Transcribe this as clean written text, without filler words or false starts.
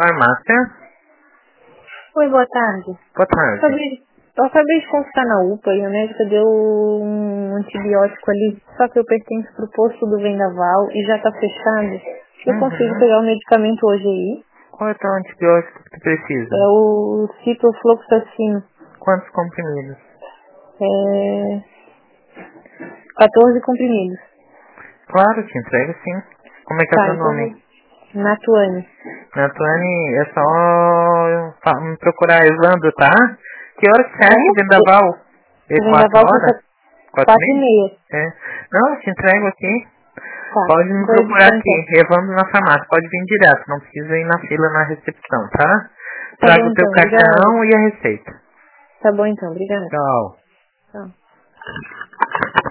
Farmácia. Oi, boa tarde. Boa tarde. Eu acabei de consultar na UPA e a médica deu um antibiótico ali, só que eu pertenço pro posto do Vendaval e já tá fechado. Eu consigo pegar o medicamento hoje aí? Qual é o teu antibiótico que tu precisa? É o ciprofloxacino. Quantos comprimidos? 14 comprimidos. Claro, te entrego sim. Como é que é o teu nome? Natuane. Natuane, é só me procurar Evandro, tá? Que hora que você acha, Vendaval? É 4 Vendaval horas? custa 4h30. É. Não, eu te entrego aqui. Tá. Pode me procurar aqui, Evandro na farmácia. Pode vir direto, não precisa ir na fila na recepção, tá? Traga o teu cartão e a receita. Tá bom então, obrigada. Tchau. Tchau.